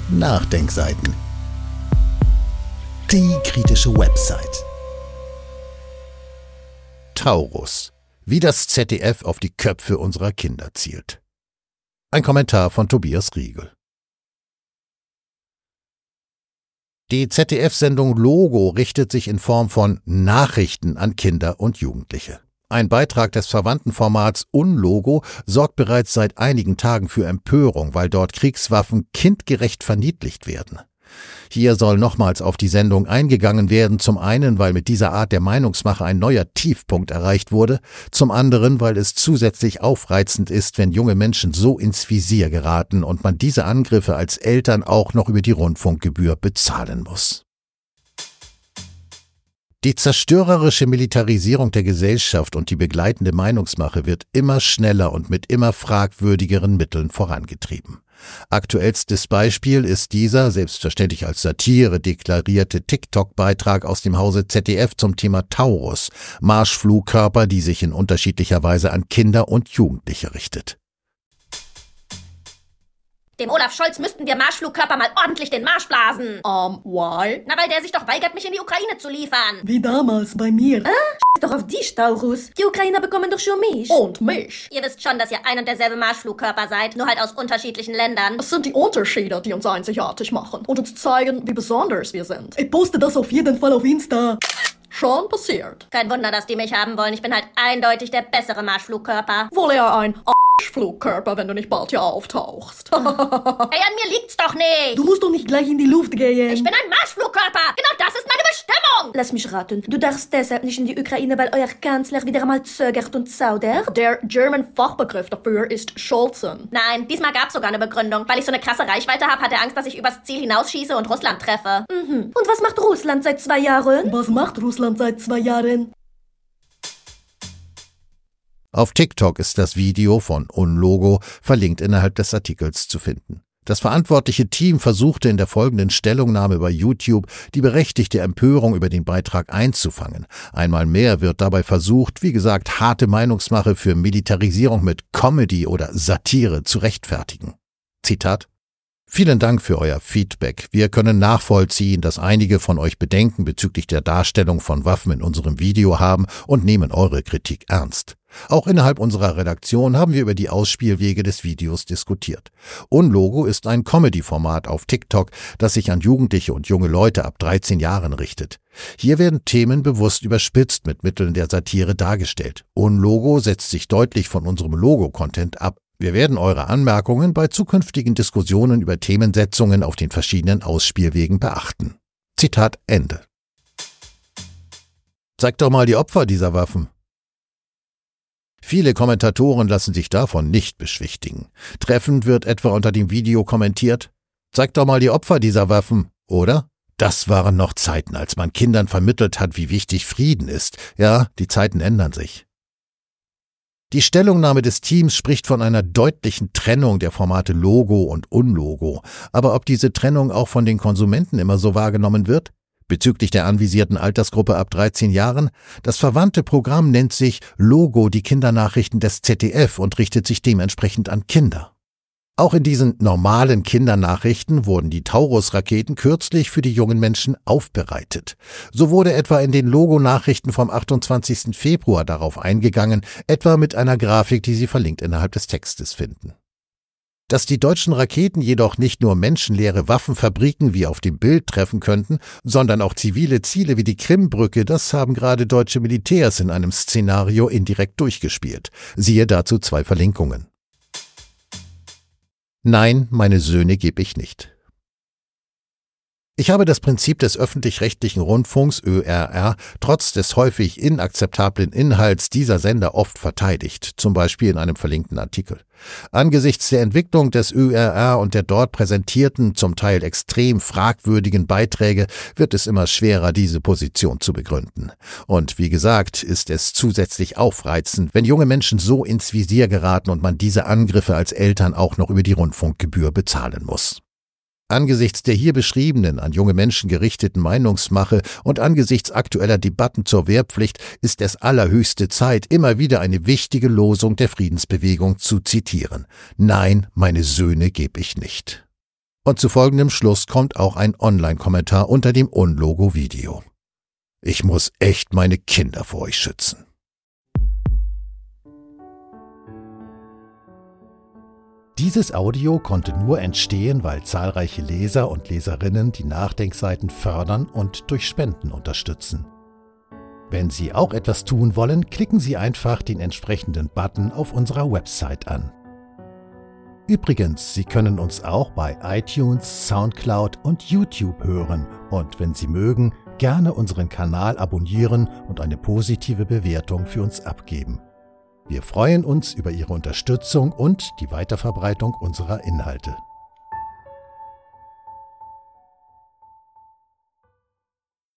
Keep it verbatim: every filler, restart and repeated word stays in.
Nachdenkseiten. Die kritische Website. Taurus. Wie das Z D F auf die Köpfe unserer Kinder zielt. Ein Kommentar von Tobias Riegel. Die Z D F-Sendung Logo richtet sich in Form von Nachrichten an Kinder und Jugendliche. Ein Beitrag des verwandten Formats Unlogo sorgt bereits seit einigen Tagen für Empörung, weil dort Kriegswaffen kindgerecht verniedlicht werden. Hier soll nochmals auf die Sendung eingegangen werden, zum einen, weil mit dieser Art der Meinungsmache ein neuer Tiefpunkt erreicht wurde, zum anderen, weil es zusätzlich aufreizend ist, wenn junge Menschen so ins Visier geraten und man diese Angriffe als Eltern auch noch über die Rundfunkgebühr bezahlen muss. Die zerstörerische Militarisierung der Gesellschaft und die begleitende Meinungsmache wird immer schneller und mit immer fragwürdigeren Mitteln vorangetrieben. Aktuellstes Beispiel ist dieser, selbstverständlich als Satire deklarierte TikTok-Beitrag aus dem Hause Z D F zum Thema Taurus, Marschflugkörper, die sich in unterschiedlicher Weise an Kinder und Jugendliche richtet. Dem Olaf Scholz müssten wir Marschflugkörper mal ordentlich den Marsch blasen. Um, why? Na, weil der sich doch weigert, mich in die Ukraine zu liefern. Wie damals bei mir. Ah, scheiß doch auf dich, Taurus. Die Ukrainer bekommen doch schon mich. Und mich. Ihr wisst schon, dass ihr ein und derselbe Marschflugkörper seid, nur halt aus unterschiedlichen Ländern. Es sind die Unterschiede, die uns einzigartig machen und uns zeigen, wie besonders wir sind. Ich poste das auf jeden Fall auf Insta. Schon passiert. Kein Wunder, dass die mich haben wollen. Ich bin halt eindeutig der bessere Marschflugkörper. Wohl eher ein Flugkörper, wenn du nicht bald hier auftauchst. Hey, an mir liegt's doch nicht. Du musst doch nicht gleich in die Luft gehen. Ich bin ein Marschflugkörper. Genau das ist meine Bestimmung. Lass mich raten. Du darfst deshalb nicht in die Ukraine, weil euer Kanzler wieder einmal zögert und zaudert? Der German-Fachbegriff dafür ist Scholzen. Nein, diesmal gab's sogar eine Begründung. Weil ich so eine krasse Reichweite habe, hat er Angst, dass ich übers Ziel hinausschieße und Russland treffe. Mhm. Und was macht Russland seit zwei Jahren? Was macht Russland seit zwei Jahren? Auf TikTok ist das Video von Unlogo verlinkt innerhalb des Artikels zu finden. Das verantwortliche Team versuchte in der folgenden Stellungnahme bei YouTube die berechtigte Empörung über den Beitrag einzufangen. Einmal mehr wird dabei versucht, wie gesagt, harte Meinungsmache für Militarisierung mit Comedy oder Satire zu rechtfertigen. Zitat: Vielen Dank für euer Feedback. Wir können nachvollziehen, dass einige von euch Bedenken bezüglich der Darstellung von Waffen in unserem Video haben und nehmen eure Kritik ernst. Auch innerhalb unserer Redaktion haben wir über die Ausspielwege des Videos diskutiert. Unlogo ist ein Comedy-Format auf TikTok, das sich an Jugendliche und junge Leute ab dreizehn Jahren richtet. Hier werden Themen bewusst überspitzt mit Mitteln der Satire dargestellt. Unlogo setzt sich deutlich von unserem Logo-Content ab. Wir werden eure Anmerkungen bei zukünftigen Diskussionen über Themensetzungen auf den verschiedenen Ausspielwegen beachten. Zitat Ende. Zeigt doch mal die Opfer dieser Waffen. Viele Kommentatoren lassen sich davon nicht beschwichtigen. Treffend wird etwa unter dem Video kommentiert: Zeigt doch mal die Opfer dieser Waffen, oder? Das waren noch Zeiten, als man Kindern vermittelt hat, wie wichtig Frieden ist. Ja, die Zeiten ändern sich. Die Stellungnahme des Teams spricht von einer deutlichen Trennung der Formate Logo und Unlogo. Aber ob diese Trennung auch von den Konsumenten immer so wahrgenommen wird? Bezüglich der anvisierten Altersgruppe ab dreizehn Jahren, das verwandte Programm nennt sich Logo, die Kindernachrichten des Z D F und richtet sich dementsprechend an Kinder. Auch in diesen normalen Kindernachrichten wurden die Taurus-Raketen kürzlich für die jungen Menschen aufbereitet. So wurde etwa in den Logo-Nachrichten vom achtundzwanzigsten Februar darauf eingegangen, etwa mit einer Grafik, die Sie verlinkt innerhalb des Textes finden. Dass die deutschen Raketen jedoch nicht nur menschenleere Waffenfabriken wie auf dem Bild treffen könnten, sondern auch zivile Ziele wie die Krimbrücke, das haben gerade deutsche Militärs in einem Szenario indirekt durchgespielt. Siehe dazu zwei Verlinkungen. Nein, meine Söhne gebe ich nicht. Ich habe das Prinzip des öffentlich-rechtlichen Rundfunks Ö R R trotz des häufig inakzeptablen Inhalts dieser Sender oft verteidigt, zum Beispiel in einem verlinkten Artikel. Angesichts der Entwicklung des Ö R R und der dort präsentierten, zum Teil extrem fragwürdigen Beiträge wird es immer schwerer, diese Position zu begründen. Und wie gesagt, ist es zusätzlich aufreizend, wenn junge Menschen so ins Visier geraten und man diese Angriffe als Eltern auch noch über die Rundfunkgebühr bezahlen muss. Angesichts der hier beschriebenen, an junge Menschen gerichteten Meinungsmache und angesichts aktueller Debatten zur Wehrpflicht ist es allerhöchste Zeit, immer wieder eine wichtige Losung der Friedensbewegung zu zitieren. Nein, meine Söhne gebe ich nicht. Und zu folgendem Schluss kommt auch ein Online-Kommentar unter dem Unlogo-Video. Ich muss echt meine Kinder vor euch schützen. Dieses Audio konnte nur entstehen, weil zahlreiche Leser und Leserinnen die Nachdenkseiten fördern und durch Spenden unterstützen. Wenn Sie auch etwas tun wollen, klicken Sie einfach den entsprechenden Button auf unserer Website an. Übrigens, Sie können uns auch bei iTunes, Soundcloud und YouTube hören und wenn Sie mögen, gerne unseren Kanal abonnieren und eine positive Bewertung für uns abgeben. Wir freuen uns über Ihre Unterstützung und die Weiterverbreitung unserer Inhalte.